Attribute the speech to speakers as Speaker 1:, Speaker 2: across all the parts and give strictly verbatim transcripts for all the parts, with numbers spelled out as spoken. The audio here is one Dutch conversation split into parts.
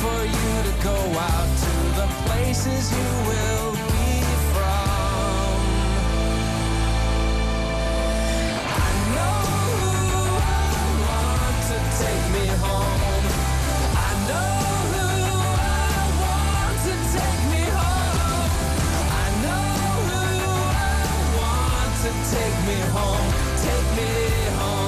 Speaker 1: for you to go out to the places you will be from. I know who I want to take me home. I know who I want to take me home. I know who I want to take me home. Take me home.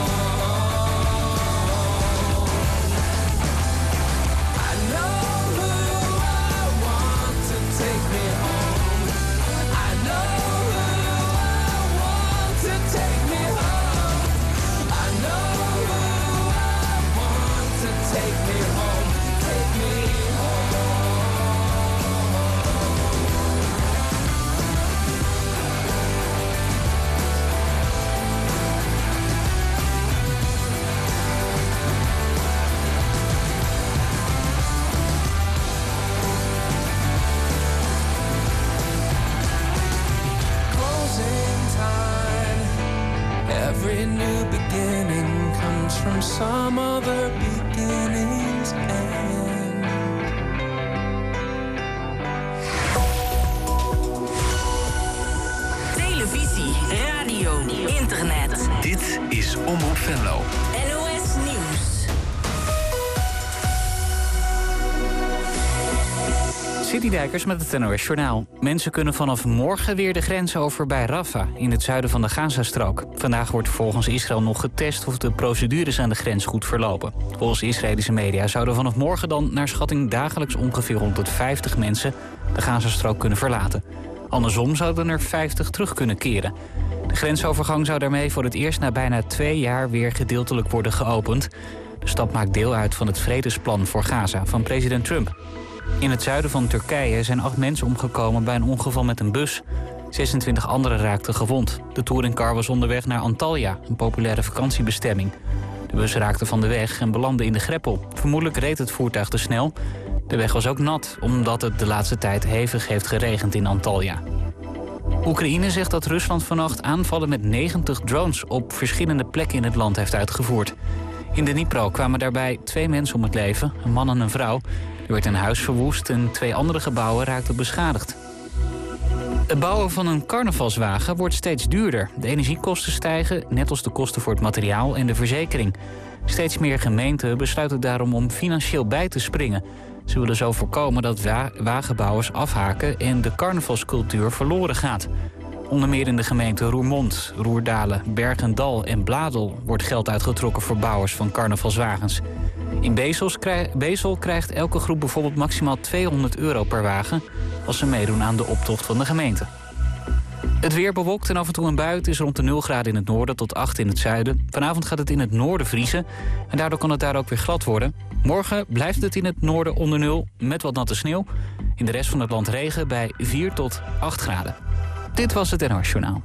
Speaker 1: Every new beginning comes from some other beginning's end.
Speaker 2: Televisie, radio, internet.
Speaker 3: Dit is Omroep Venlo.
Speaker 2: N O S Nieuws.
Speaker 4: Citydijkers met het N O S Journaal. Mensen kunnen vanaf morgen weer de grens over bij Rafah, in het zuiden van de Gazastrook. Vandaag wordt volgens Israël nog getest of de procedures aan de grens goed verlopen. Volgens Israëlische media zouden vanaf morgen dan naar schatting dagelijks ongeveer honderdvijftig mensen de Gazastrook kunnen verlaten. Andersom zouden er vijftig terug kunnen keren. De grensovergang zou daarmee voor het eerst na bijna twee jaar weer gedeeltelijk worden geopend. De stap maakt deel uit van het vredesplan voor Gaza van president Trump. In het zuiden van Turkije zijn acht mensen omgekomen bij een ongeval met een bus. zesentwintig anderen raakten gewond. De touringcar was onderweg naar Antalya, een populaire vakantiebestemming. De bus raakte van de weg en belandde in de greppel. Vermoedelijk reed het voertuig te snel. De weg was ook nat, omdat het de laatste tijd hevig heeft geregend in Antalya. Oekraïne zegt dat Rusland vannacht aanvallen met negentig drones op verschillende plekken in het land heeft uitgevoerd. In de Dnipro kwamen daarbij twee mensen om het leven, een man en een vrouw. Er werd een huis verwoest en twee andere gebouwen raakten beschadigd. Het bouwen van een carnavalswagen wordt steeds duurder. De energiekosten stijgen, net als de kosten voor het materiaal en de verzekering. Steeds meer gemeenten besluiten daarom om financieel bij te springen. Ze willen zo voorkomen dat wa- wagenbouwers afhaken en de carnavalscultuur verloren gaat. Onder meer in de gemeenten Roermond, Roerdalen, Bergendal en Bladel wordt geld uitgetrokken voor bouwers van carnavalswagens. In Bezels krij- Bezel krijgt elke groep bijvoorbeeld maximaal tweehonderd euro per wagen als ze meedoen aan de optocht van de gemeente. Het weer bewolkt en af en toe een bui. Het is rond de nul graden in het noorden tot acht in het zuiden. Vanavond gaat het in het noorden vriezen en daardoor kan het daar ook weer glad worden. Morgen blijft het in het noorden onder nul met wat natte sneeuw. In de rest van het land regen bij vier tot acht graden. Dit was het N O S Journaal.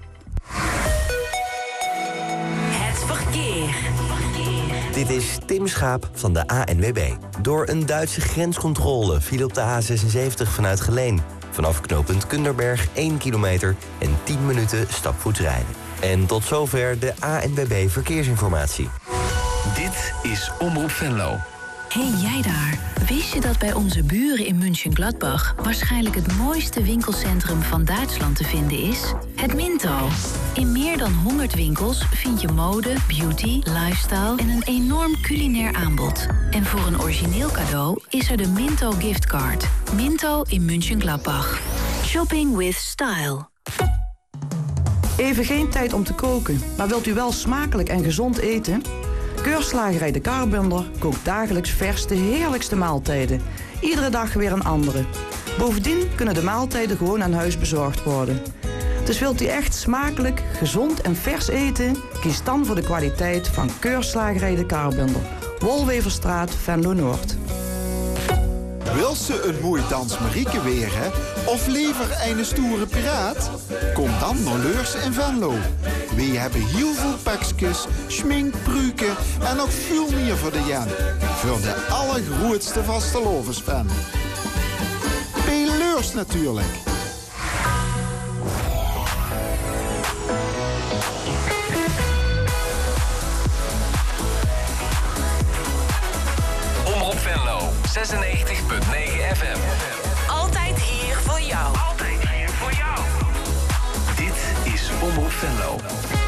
Speaker 2: Het verkeer.
Speaker 5: Dit is Tim Schaap van de A N W B. Door een Duitse grenscontrole viel op de A zesenzeventig vanuit Geleen. Vanaf knooppunt Kunderberg één kilometer en tien minuten stapvoets rijden. En tot zover de A N W B Verkeersinformatie.
Speaker 3: Dit is Omroep Venlo.
Speaker 6: Hey jij daar, wist je dat bij onze buren in München-Gladbach waarschijnlijk het mooiste winkelcentrum van Duitsland te vinden is? Het Minto. In meer dan honderd winkels vind je mode, beauty, lifestyle en een enorm culinair aanbod. En voor een origineel cadeau is er de Minto giftcard. Minto in München-Gladbach. Shopping with style.
Speaker 7: Even geen tijd om te koken, maar wilt u wel smakelijk en gezond eten? Keurslagerij De Karbunner kookt dagelijks vers de heerlijkste maaltijden. Iedere dag weer een andere. Bovendien kunnen de maaltijden gewoon aan huis bezorgd worden. Dus wilt u echt smakelijk, gezond en vers eten? Kies dan voor de kwaliteit van Keurslagerij De Karbunner. Wolweverstraat, Venlo Noord.
Speaker 8: Wil ze een mooie dans Marieke weren? Of liever een stoere piraat? Kom dan naar Leurs in Venlo. We hebben heel veel pakjes, schmink, pruiken en nog veel meer voor de jen. Voor de allergrootste vastelovensfan. Bij Leurs natuurlijk.
Speaker 3: Omroep Venlo. zesennegentig komma negen F M.
Speaker 2: Altijd hier voor jou.
Speaker 3: Altijd hier voor jou. Dit is Omroep Venlo.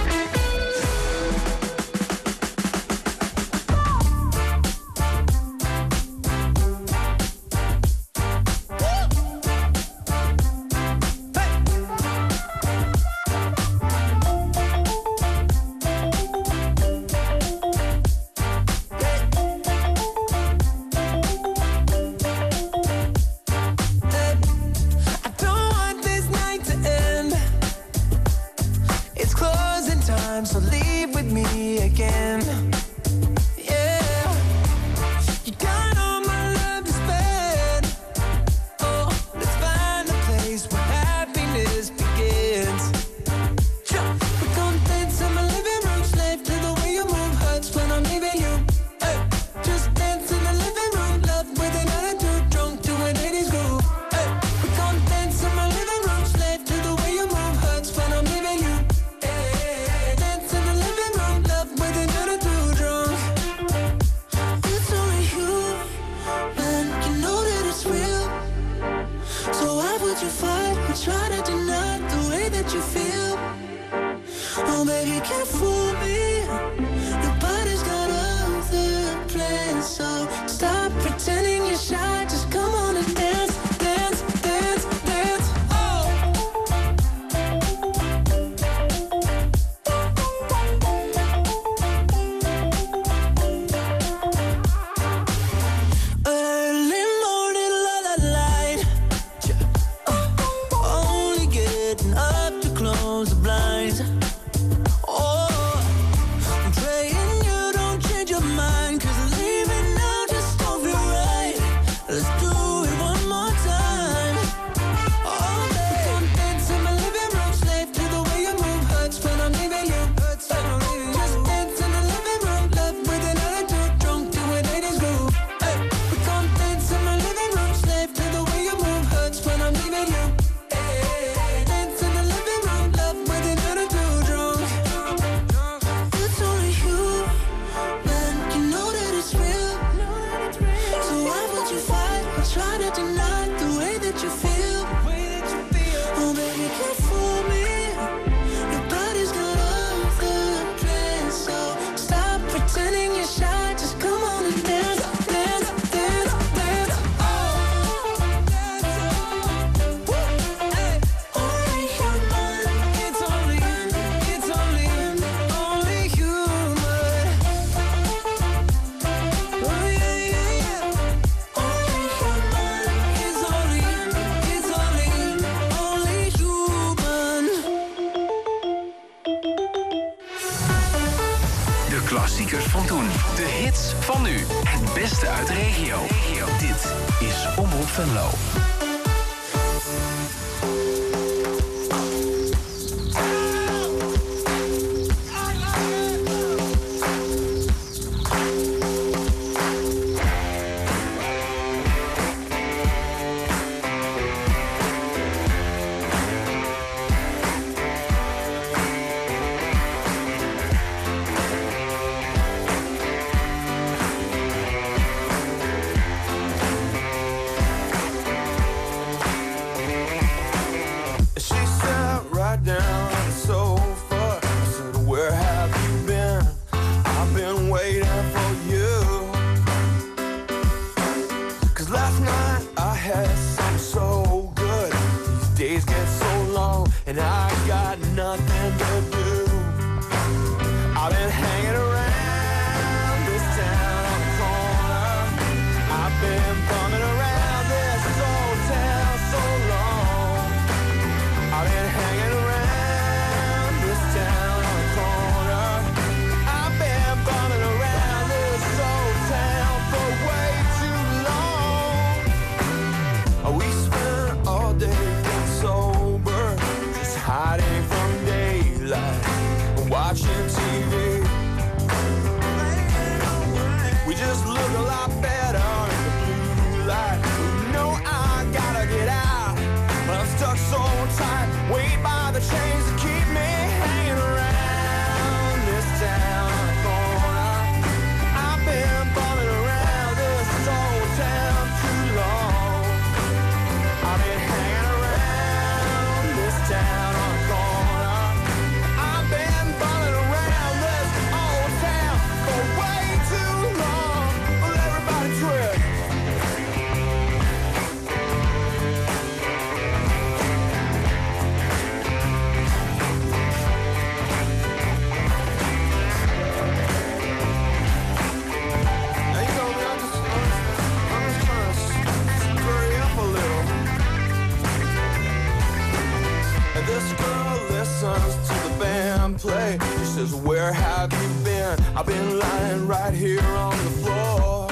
Speaker 3: Klassiekers van toen. De hits van nu. Het beste uit de regio. Dit is Omroep Venlo.
Speaker 1: Watching T V says, where have you been? I've been lying right here on the floor.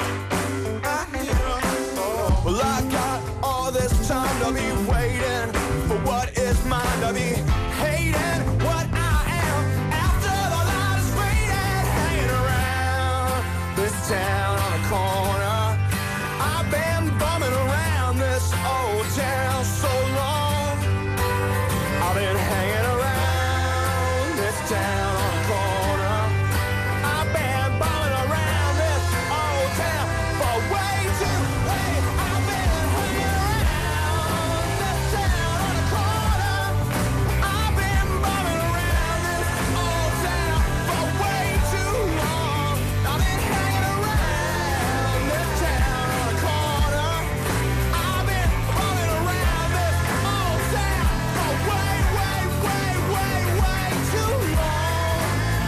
Speaker 1: Well, I got all this time to be waiting for what is mine, to be hating what I am after the light is fading, hanging around this town on the corner. I've been bumming around this old town so long. I've been hanging around this town on the corner. I've been bumming around this old town for way too late. I've been hanging around this town on the corner. I've been bumming around this old town for way too long. I've been hanging around this town on the corner. I've been bumming around this old town for way, way, way, way, way too long.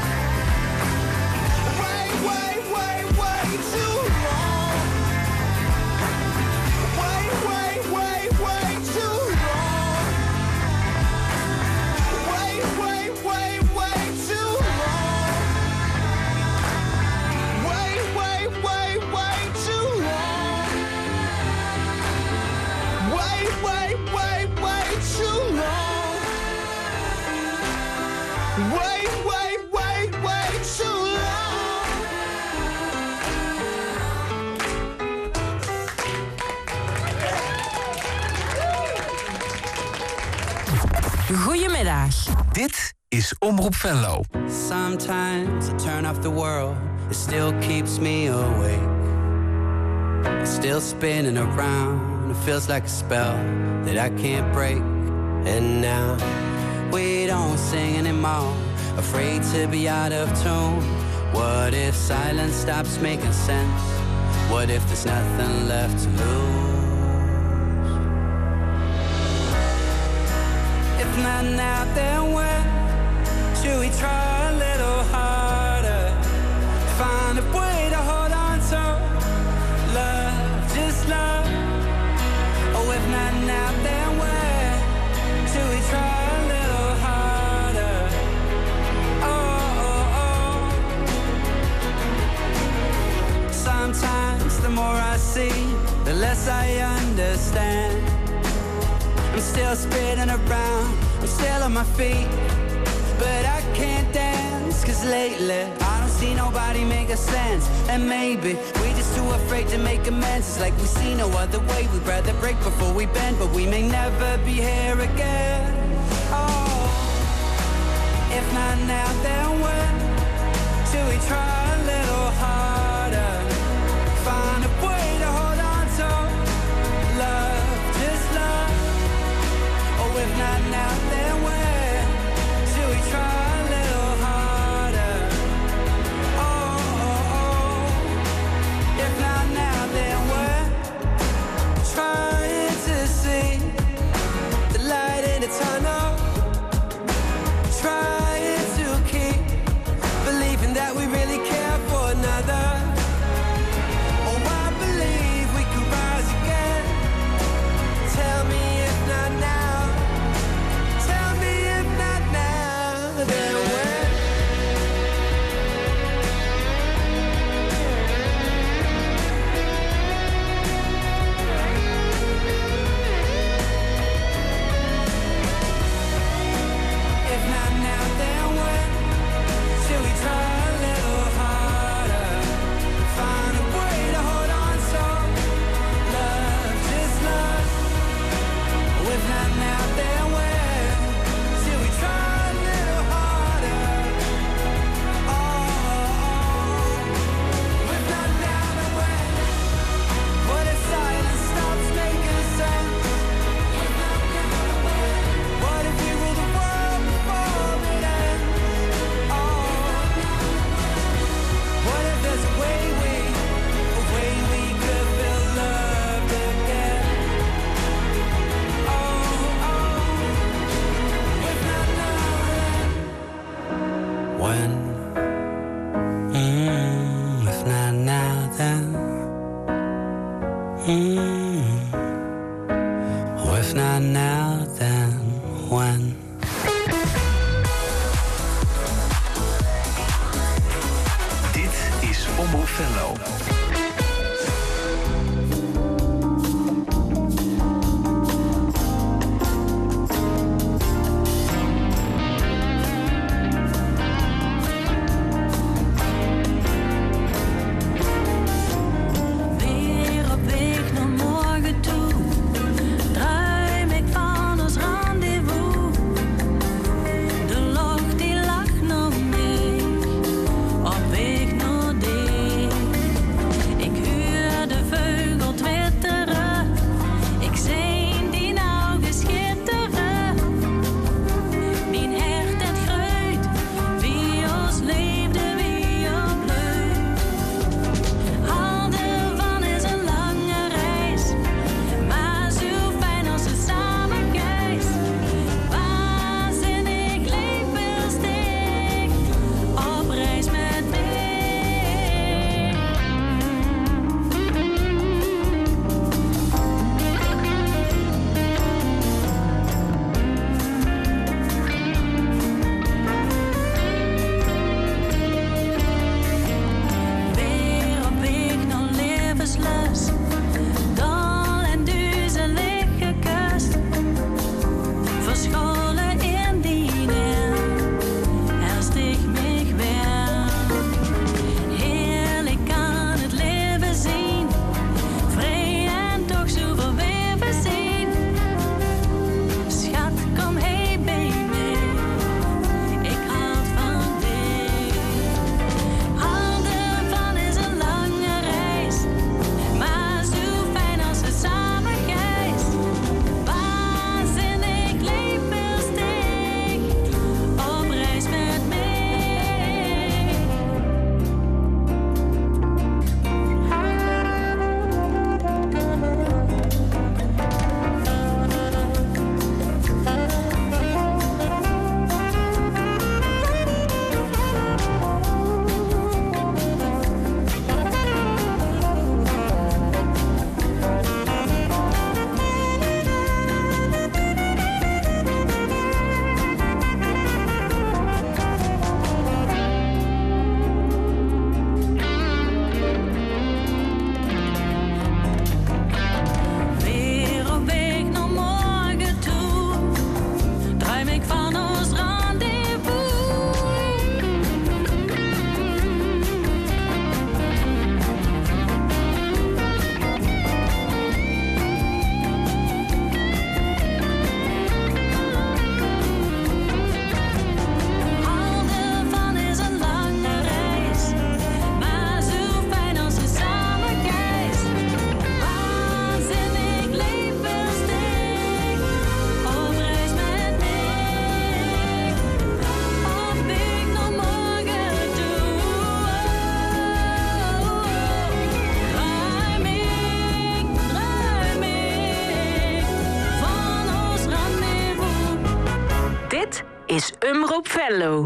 Speaker 1: Way, way, way, way too long. Way, way, way, way too long. Way, way, way, way too long. Way, way, way, way too long. Way, way, way, way too long. Way, way, way, way too long.
Speaker 2: Goedemiddag.
Speaker 3: Dit is Omroep Venlo.
Speaker 9: Sometimes I turn off the world, it still keeps me awake. It's still spinning around, it feels like a spell that I can't break. And now we don't sing anymore, afraid to be out of tune. What if silence stops making sense? What if there's nothing left to lose? If not now, then when? Should we try a little harder? Find a way to hold on to love, just love. Oh, if not now, then when? Should we try a little harder? Oh, oh, oh. Sometimes the more I see, the less I understand. I'm still spinning around, I'm still on my feet, but I can't dance, cause lately I don't see nobody make a sense. And maybe we just too afraid to make amends. It's like we see no other way, we'd rather break before we bend, but we may never be here again. Oh, if not now, then when? Should we try a little harder? Find a way to hold on to love, just love. Oh, if not now, then when? Should we try a little harder? Oh, oh, oh. If not now, then when? Trying to see the light in the tunnel. Trying to keep believing that we really care for another. Oh, I believe we can rise again. Tell me if not now. Tell me if not now, then when? If not now, then when? Should we try a little harder? Find a way to hold on to love, just love. Oh, if not now, then when? Should we try a little harder? Oh, oh, oh. If not now, then when? What if silence stops making sense? What if we rule the world before it ends? Oh, what if there's a way we, a way we could feel loved again? Oh, oh, if not now, then when? Mm, if not now, then mm. Oh, if not now, then when?
Speaker 2: Dit is Omroep Venlo.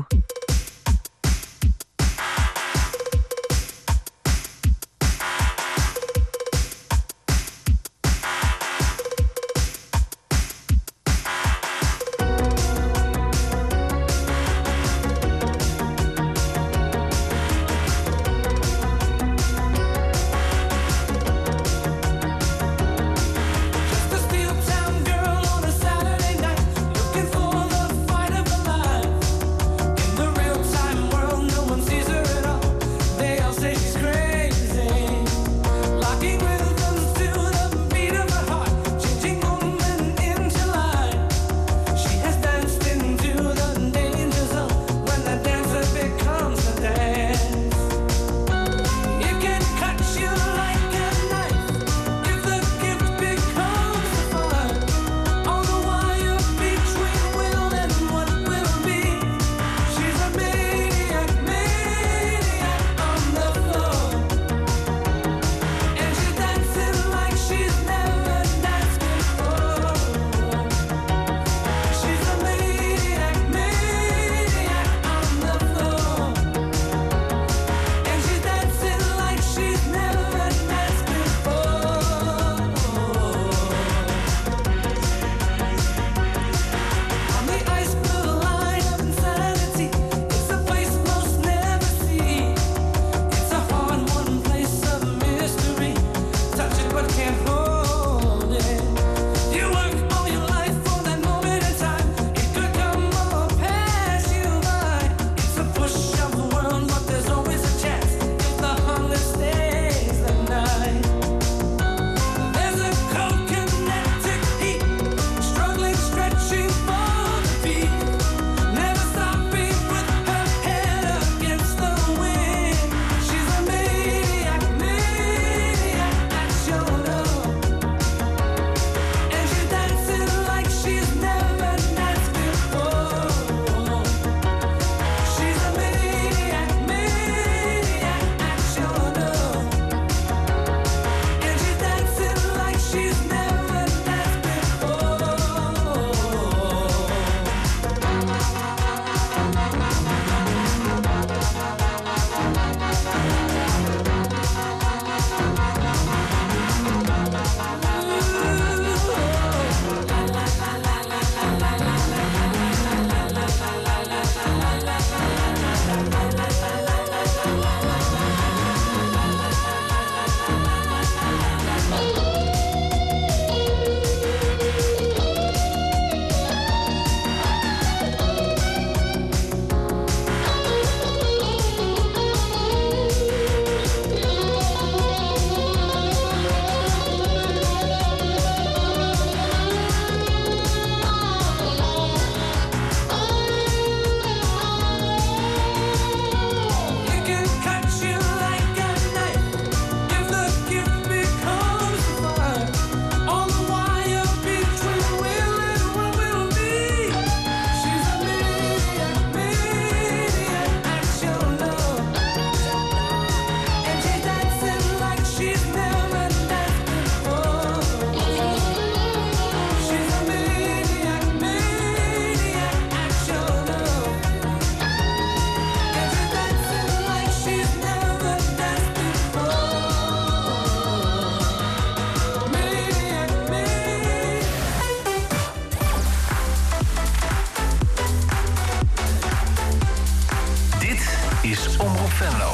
Speaker 3: is Omroep Venlo.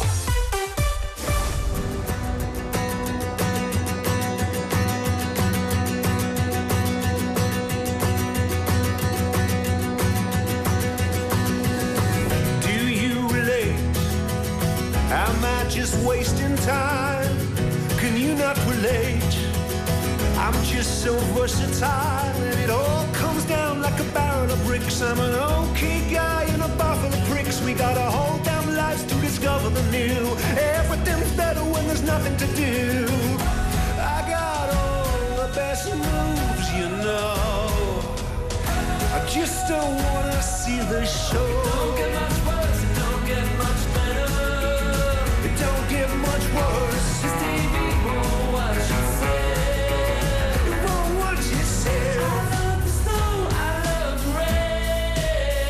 Speaker 10: Do you relate? Am I just wasting time? Can you not relate? I'm just so versatile, and it all comes down like a barrel of bricks. I'm an okay guy in a buffalo pricks. We got a whole damn lives to discover the new. Everything's better when there's nothing to do. I got all the best moves, you know. I just don't wanna see the show. Don't get much worse, it don't get much better. It don't get much worse. This T V won't watch you say. It won't watch you say. I love the snow, I love the rain.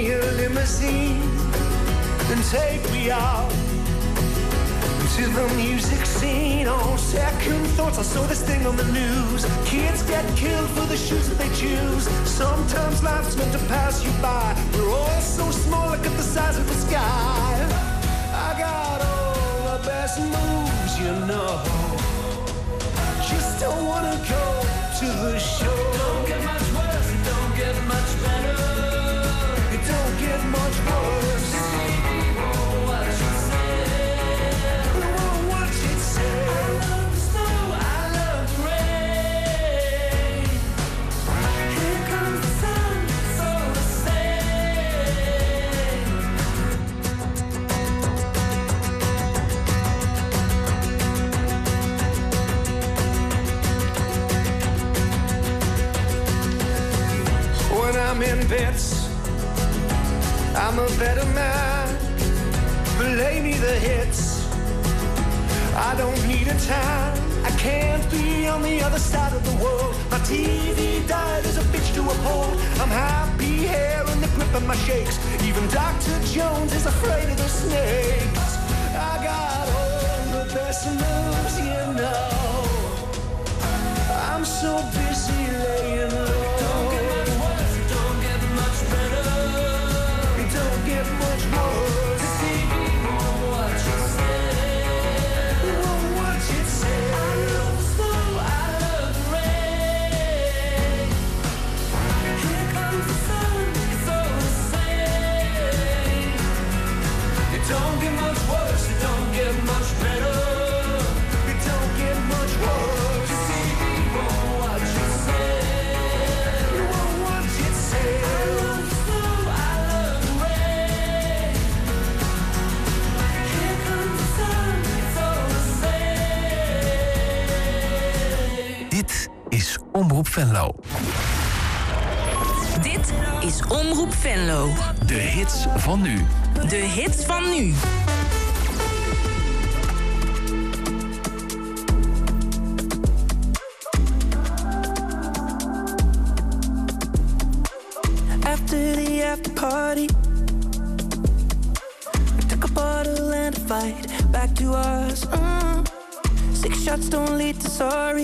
Speaker 10: a limousine and take me out to the music scene. On second thoughts, I saw this thing on the news. Kids get killed for the shoes that they choose. Sometimes life's meant to pass you by. We're all so small, look at the size of the sky. I got all the best moves, you know. Just don't wanna go to the show. It don't get much worse, it don't get much better. It don't get much worse. What you say? What you say? I love the snow, I love the rain. Here comes the sun, it's all the same. When I'm in bits, I'm a better man. Play me the hits. I don't need a time. I can't be on the other side of the world. My T V died as a bitch to uphold. I'm happy here in the grip of my shakes. Even Doctor Jones is afraid of the snakes. I got all the best moves, you know. I'm so busy laying low. Don't get much worse, it don't get much better. It don't get much worse. The T V won't watch you say. It won't watch it say. I love the snow, I love the rain. Here comes the sun, it's all the same. It don't get much worse, it don't get much better. It don't get much worse. The T V won't watch you say. It won't watch it say. I love the snow, I love the rain. Here comes the sun, it's all the same.
Speaker 3: Dit is Omroep Venlo.
Speaker 2: Dit is Omroep Venlo.
Speaker 3: De hits van nu.
Speaker 2: De hits van nu.
Speaker 9: After the after party, we took a bottle and a fight back to us. Mm. Six shots don't lead to sorry.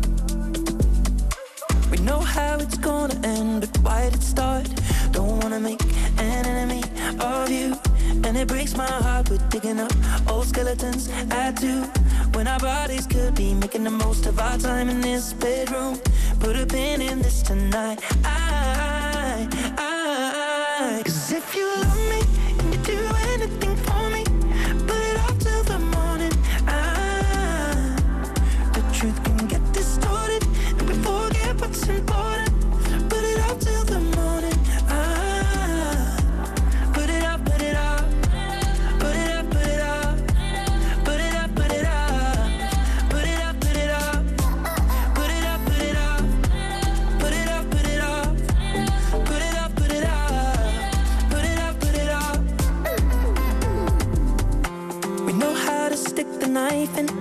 Speaker 9: We know how it's gonna end, but why did it start? Don't wanna make an enemy of you, and it breaks my heart. We're digging up old skeletons. I do. When our bodies could be making the most of our time in this bedroom. Put a pin in this tonight. I, I, 'cause if you love me and you do anything for me, put it off till the morning. I, the truth can get distorted and we forget what's important. Put it off till the morning. I, put it up, put it up, put it up, put it up, put it up, put it up, put it up, put it up, put it up, put it up, put it up, put it up, put it up, put it up, put it up, put it up. We know how to stick the knife in.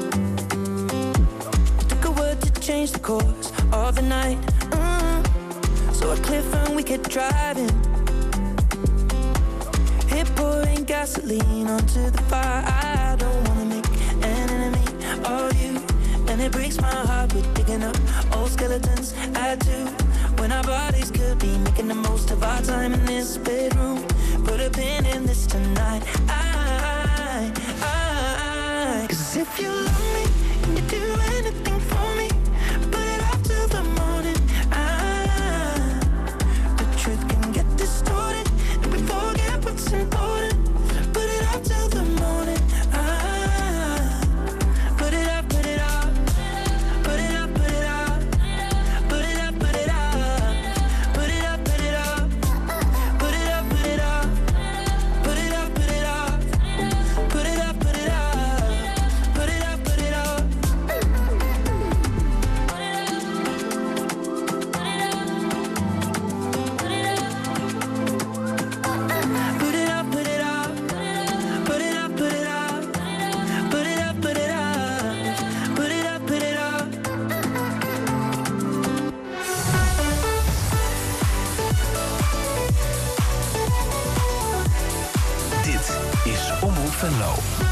Speaker 9: Took a word to change the course of the night. Mm. So a cliff and we kept driving. Hit pouring gasoline onto the fire. I don't wanna make an enemy of you, and it breaks my heart. We're digging up old skeletons. I do. When our bodies could be making the most of our time in this bedroom. Put a pin in this tonight. I, I, 'cause if you love me and you do anything for me, put it off till the morning. I, the truth can get distorted and we forget what's important. Put it off till the morning. I, put it up, put it up, put it up, put it up, put it up, put it up, put it up, put it up, put it up, put it up, put it up, put it up, put it up, put it up, put it up, put it up.
Speaker 3: Venlo.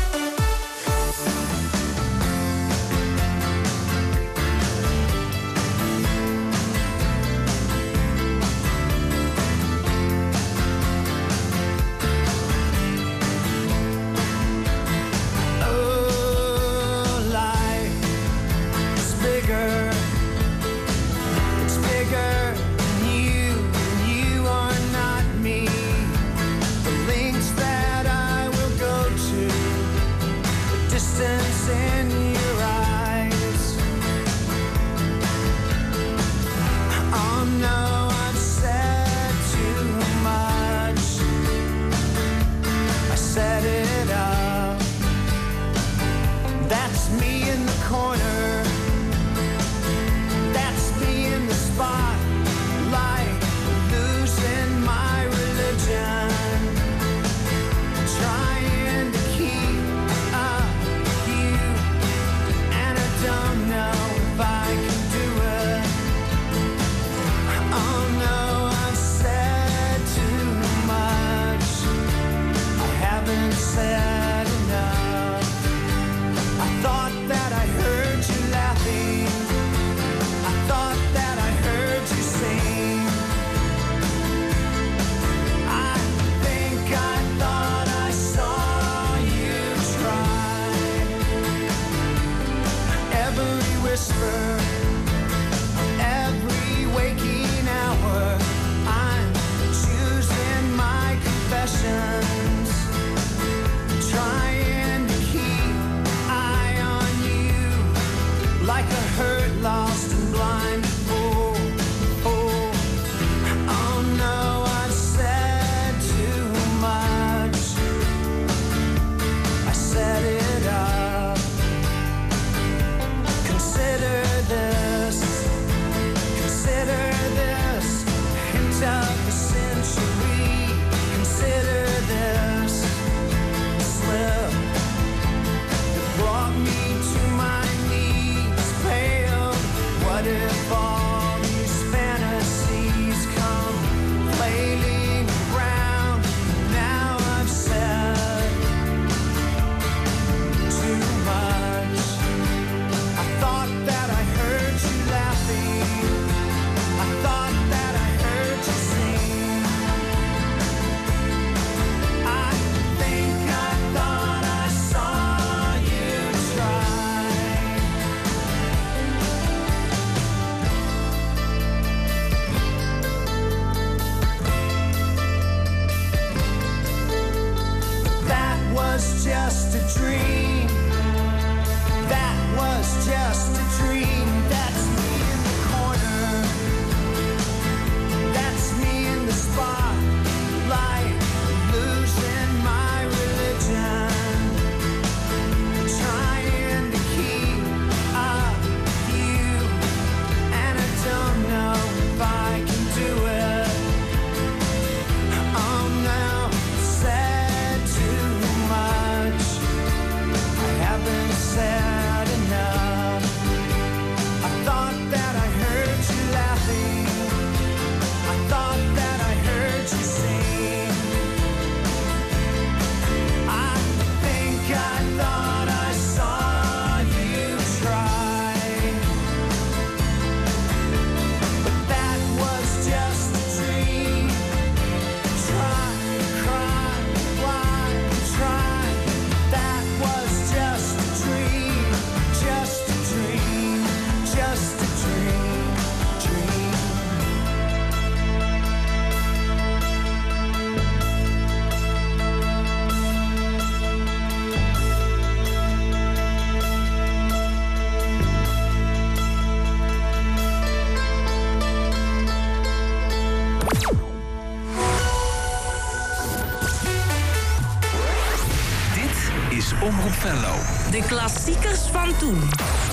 Speaker 3: Omroep Venlo.
Speaker 2: De klassiekers van toen.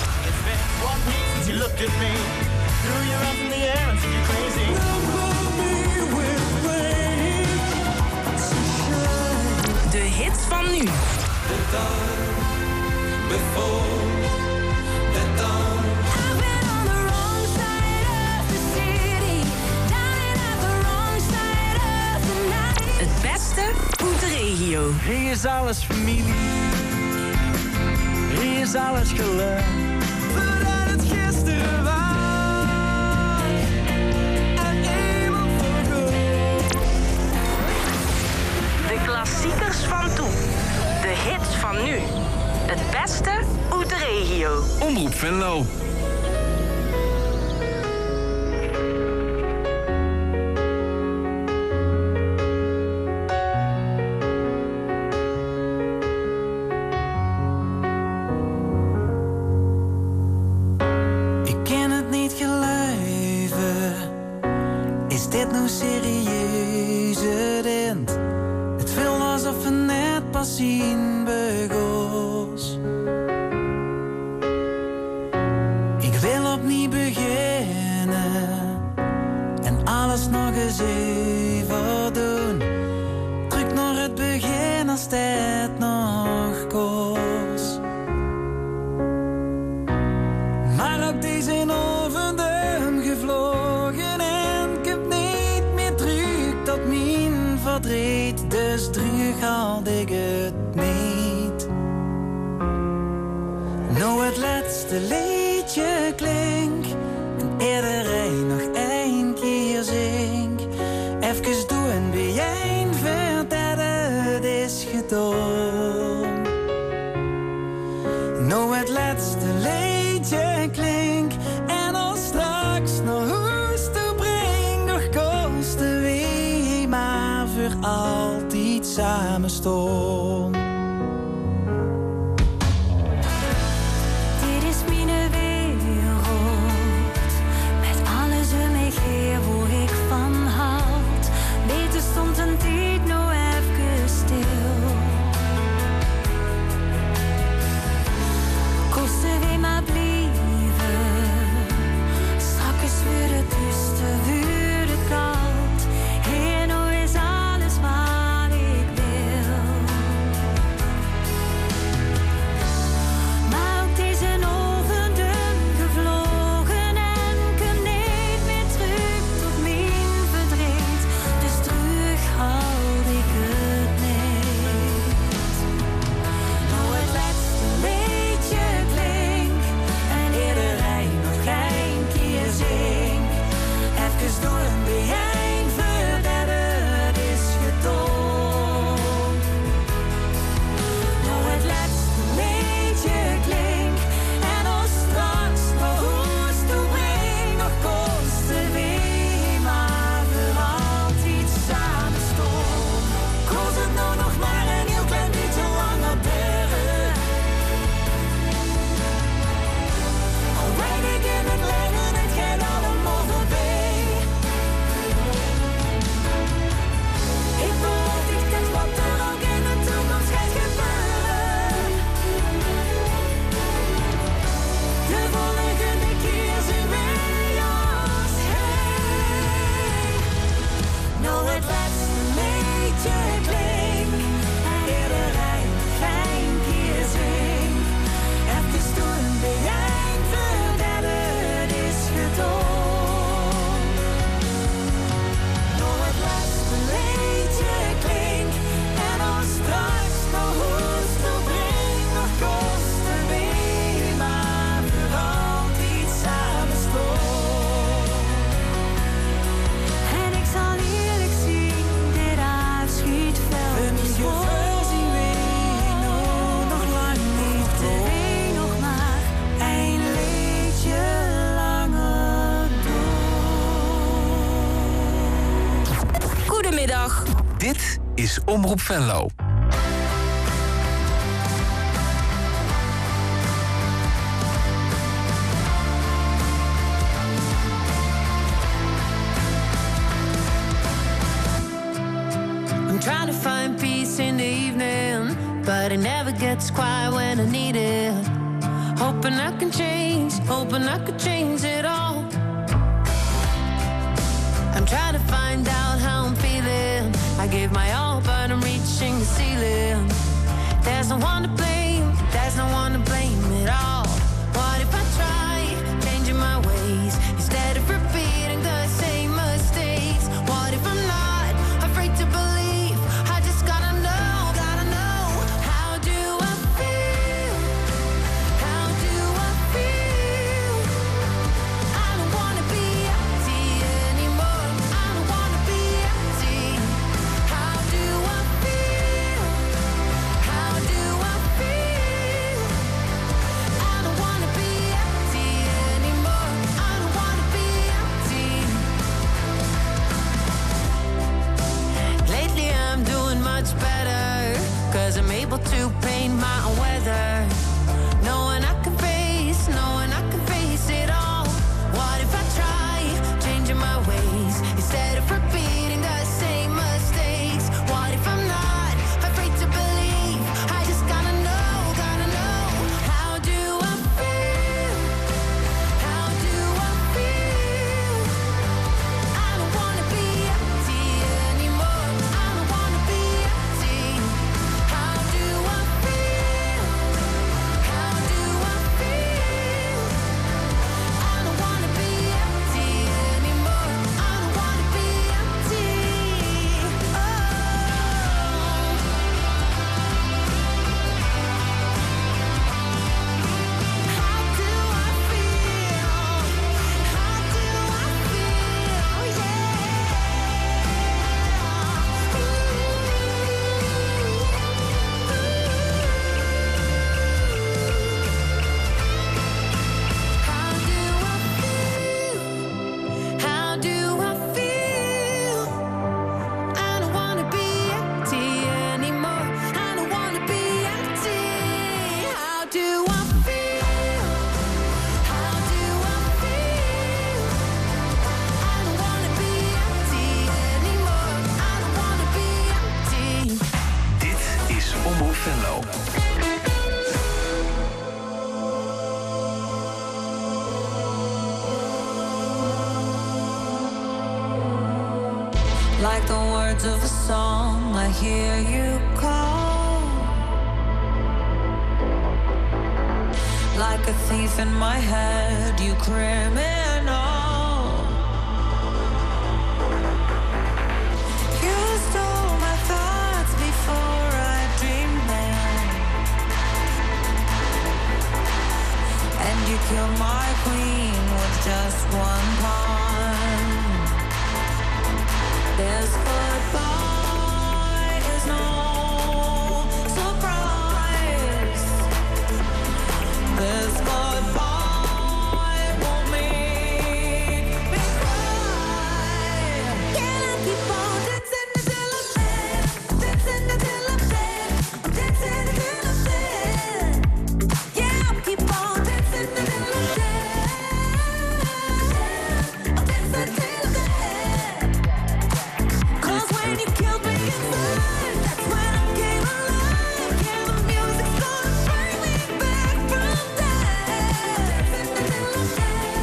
Speaker 2: De hits van nu. Het beste moet er regio.
Speaker 11: Hier is alles familie. Hier is alles geluk. Voordat het gisteren was. En eenmaal voorgoed.
Speaker 2: De klassiekers van toen. De hits van nu. Het beste uit de regio.
Speaker 3: Omroep Venlo.
Speaker 11: Zien begos. Ik wil opnieuw beginnen en alles nog eens even doen. Terug naar het begin als het nog kost. Maar ook deze overdum gevlogen en ik heb niet meer terug tot mijn verdriet. Dus terug haalde ik het niet. Nou het laatste liedje klink en iedereen nog één keer zing. Even doen bij jij dat het is gedaan. Nou het laatste liedje klink en als straks nog huis toe breng, nog kosten wie maar voor altijd samen stonden.
Speaker 12: Dit is mijn wereld, met alles om mij heen waar ik van houd. Beter stond een tijd nou even stil. Kosten we maar blijven, straks weer het duister, weer het koud. Hier nou is alles wat ik wil. Maar ook deze overdum gevlogen en kom niet meer terug tot mijn verdriet. Dus terug houd ik het niet. Nou het laatste liedje klink en iedereen nog geen keer zing. Even door een bijeen voordat het is gedaan. Nou het laatste liedje klink en als straks nog hoes toe breng, nog kosten wie maar voor altijd samen stonden. Kost het nou nog maar een heel klein beetje langer duren. Al weet ik in het leven, het gaat allemaal voorbij. Ik beloof ik dat wat er ook in de toekomst gaat gebeuren. De volgende keer zien wij ons heen. Nou het laatste liedje klink en iedereen geen keer zing. Even doen bij jij voordat het is gedaan. Nou het laatste liedje klink en als straks nog hoes toe breng, nog kosten wie maar voor altijd samen stonden. En ik zal eerlijk zien, dit afschiet fel
Speaker 11: gevoel zien we nou nog lang niet
Speaker 12: de wee nog maar een liedje langer door.
Speaker 2: Goedemiddag.
Speaker 3: Dit is Omroep Venlo.
Speaker 13: I'm trying to find peace in the evening, but it never gets quiet when I need it. Hoping I can change, hoping I could change it all. I'm trying to find out how I'm feeling. I gave my all, but I'm reaching the ceiling. There's no one to blame, there's no one to blame at all. What if I try changing my ways instead of repeating the same mistakes? What if I'm not afraid to believe? I just gotta know. to paint my weather. Knowing I can face, knowing I can face it all. What if I try changing my ways instead of repeating the same mistakes? What if I'm not afraid to believe? I just gotta know, gotta know. How do I feel? How do I feel? I don't wanna be empty anymore. I don't wanna be empty. How do I feel? How do I feel? I don't wanna be empty anymore. I don't wanna be empty. Oh. How do I feel? How do I feel? How do I feel? How do I feel? I don't wanna be empty anymore. I don't wanna be empty. How do I feel? How do I feel? I don't wanna be empty anymore. I don't wanna be empty.
Speaker 3: Dit is Omroep Venlo.
Speaker 12: Like the words of a song, I hear you call. Like a thief in my head, you criminal. You stole my thoughts before I dreamed them. And you killed my queen with just one pawn. This goodbye is no surprise. This goodbye won't make me cry. Can I keep on dancing until I'm dead? Dancing until I'm dead. Dancing until I'm dead. Yeah, I'll keep on dancing until I'm dead. I'll dance until I'm dead. Cause when you killed me inside, that's when I came alive. Yeah, the music's gonna bring me back from death. Until I'm dead.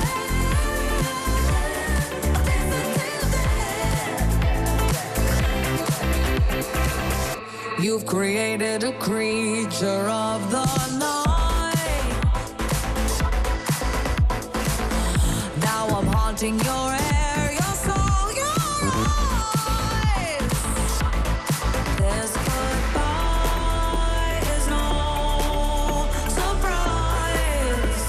Speaker 12: I'll dance until I'm dead. You've created a creature of the night. Now I'm haunting your air, your soul, your eyes. This goodbye is no surprise.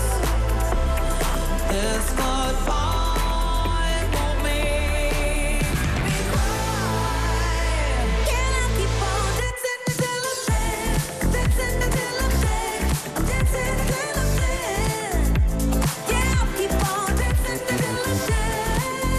Speaker 12: This goodbye won't make me cry. Can I keep on dancing until I'm dead? Dancing until I'm dead. Dancing until I'm dead. Yeah, I'll keep on dancing until I'm dead.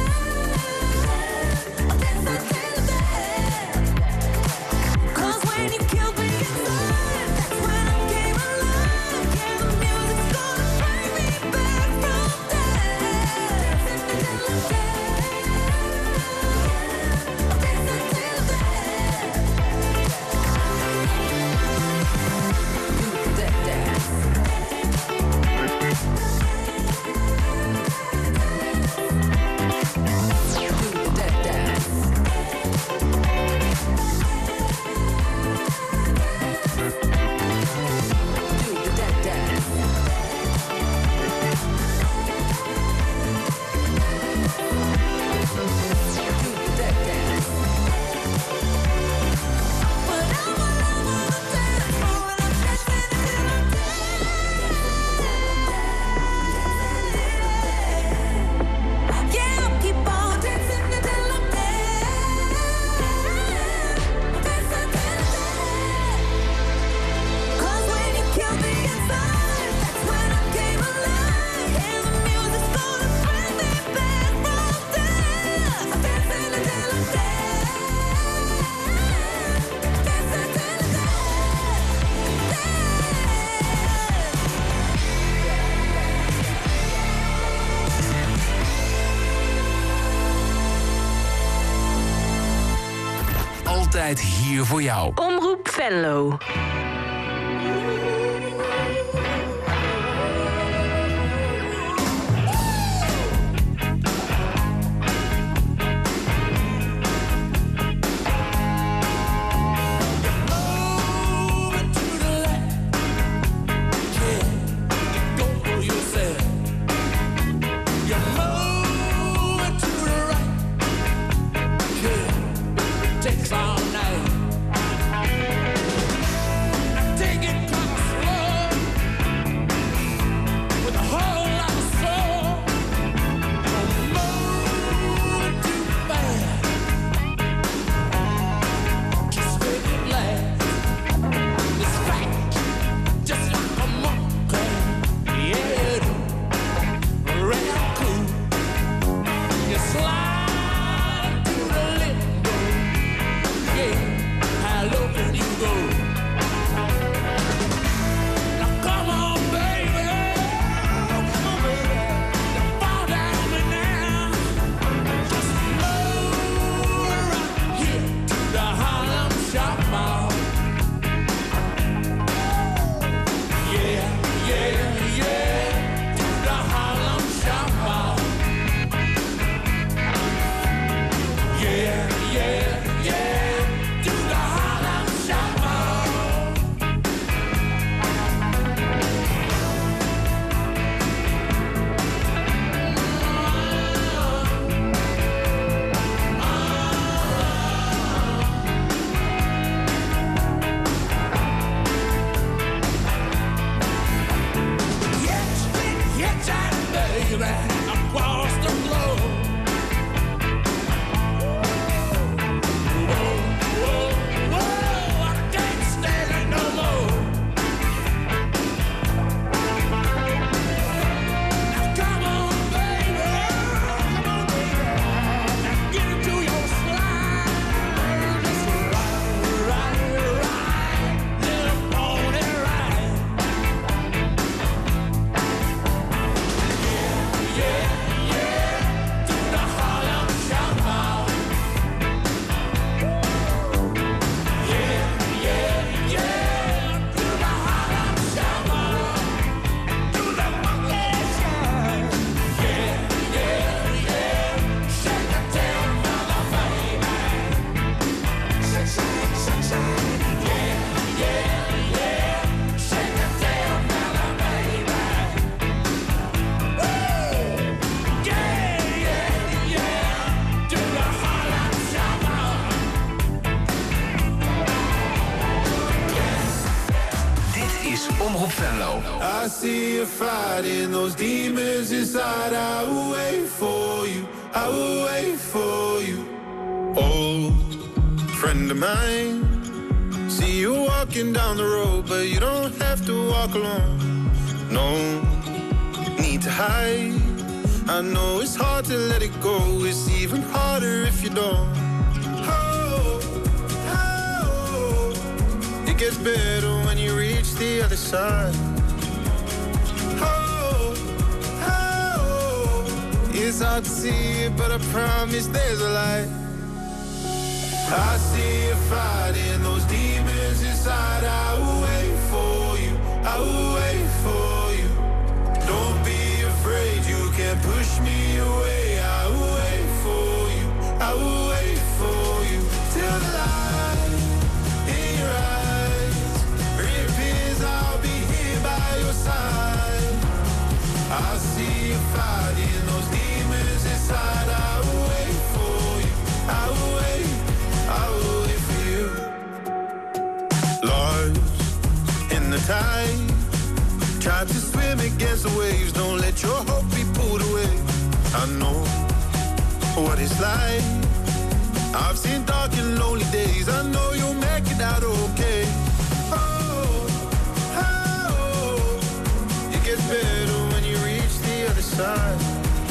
Speaker 3: hier voor jou.
Speaker 2: Omroep Venlo.
Speaker 1: Takes all night. Take it
Speaker 3: Omroep Venlo.
Speaker 10: I see you fighting those demons inside. I will wait for you. I will wait for you. Old friend of mine. See you walking down the road, but you don't have to walk alone. No need to hide. I know it's hard to let it go. It's even harder if you don't. Oh, oh, it gets better when you reach the other side. Oh, oh, it's hard to see it, but I promise there's a light. I see you fighting those demons inside. I will wait for you. I will wait for you. Don't be afraid, you can't push me away. I will wait for you. I will wait for you till the light in your eyes reappears. I'll be here by your side. I see you fighting those demons inside. I will wait for you. I will wait. I will wait for you. Lost in the tide, try to swim against the waves. Don't let your hope be pulled away. I know what it's like. I've seen dark and lonely days. I know you'll make it out okay. Oh, oh, it gets better when you reach the other side.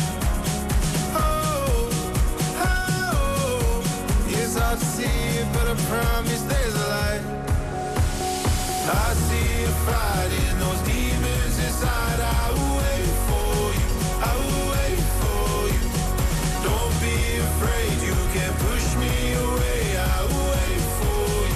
Speaker 10: Oh, oh, it's hard to see it, but I promise there's a light. I see you fighting those demons inside. I will wait for you. I will wait for you. Don't be afraid, you can't push me away. I will wait for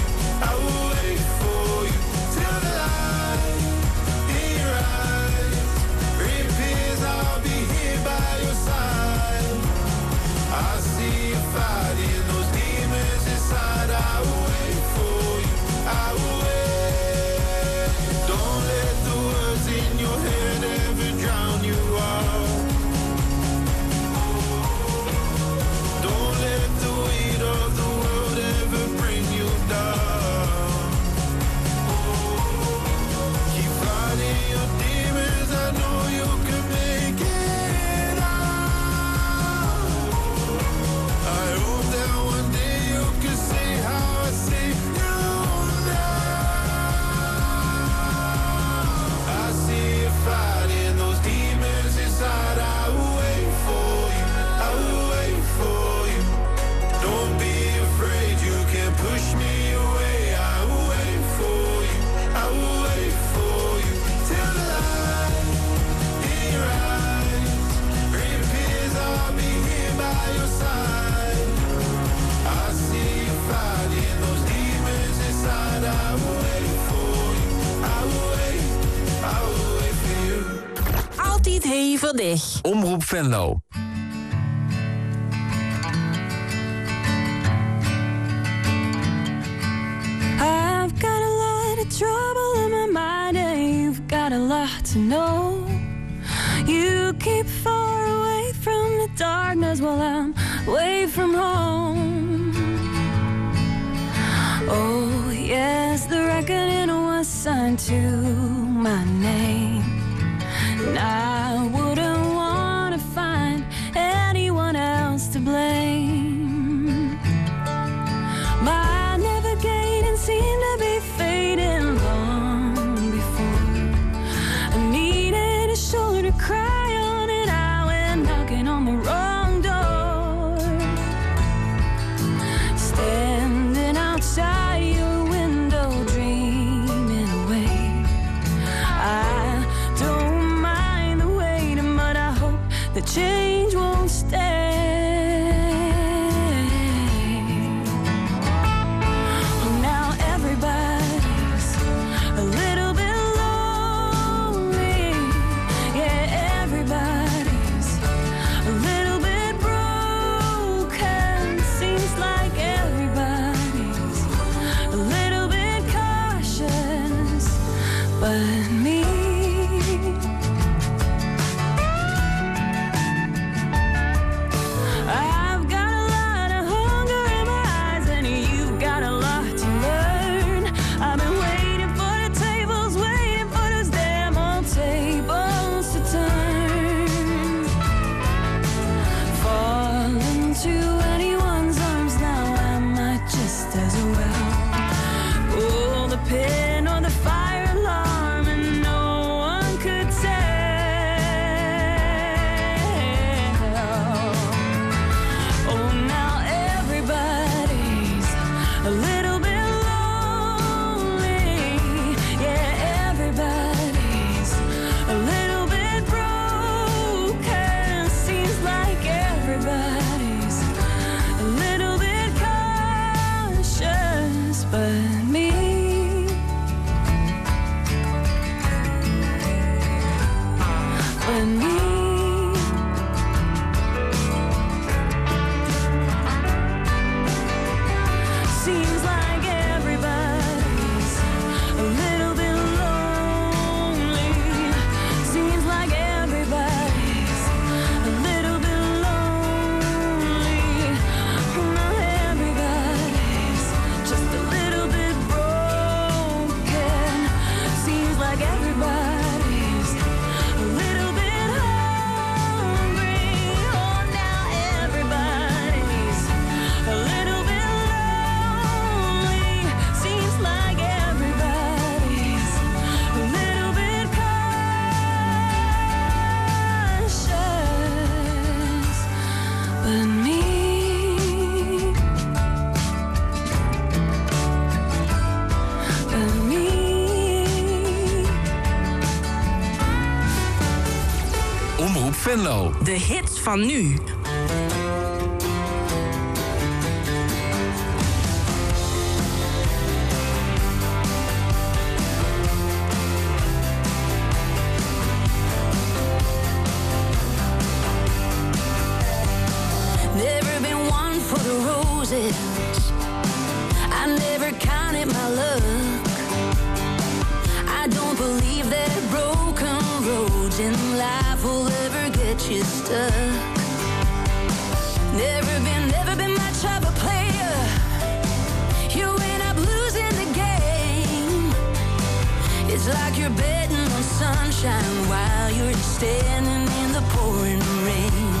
Speaker 14: niet even weg.
Speaker 3: Omroep Venlo.
Speaker 12: I've got a lot of trouble in my mind, and you've got a lot to know. You keep far away from the darkness while I'm away from home. Oh, yes, the reckoning was signed to my name. And I wouldn't want to find anyone else to blame. My navigating seemed to be fading long before I needed a shoulder to cry on, and I went knocking on the wrong door. Standing outside your window, dreaming away. I don't mind the waiting, but I hope the change won't stay. Oh, now everybody's a little bit lonely. Yeah, everybody's a little bit broken. Seems like everybody's a little bit cautious, but me. I've got a lot of hunger in my eyes, and you've got a lot to learn. I've been waiting for the tables, waiting for those damn old tables to turn. Fall into anyone's arms now, I might just as well pull the pin or the fire alarm, and no one could tell. Oh, now everybody's a little bit lonely. Yeah, everybody's a little bit broken. Seems like everybody's a little bit cautious, but me. But me. Seems like everybody's a little bit lonely. Seems like everybody's a little bit lonely. Not everybody's just a little bit broken. Seems like everybody's a little bit hungry. Oh, now everybody's a little bit lonely. Seems like everybody's a little bit cautious, but me. But me.
Speaker 3: Omroep Venlo.
Speaker 2: De hits van nu.
Speaker 13: Never been one for the roses. I never counted my luck. I don't believe that broken roads in life will ever get you stuck. Never been, never been much of a player. You end up losing the game. It's like you're betting on sunshine while you're standing in the pouring rain.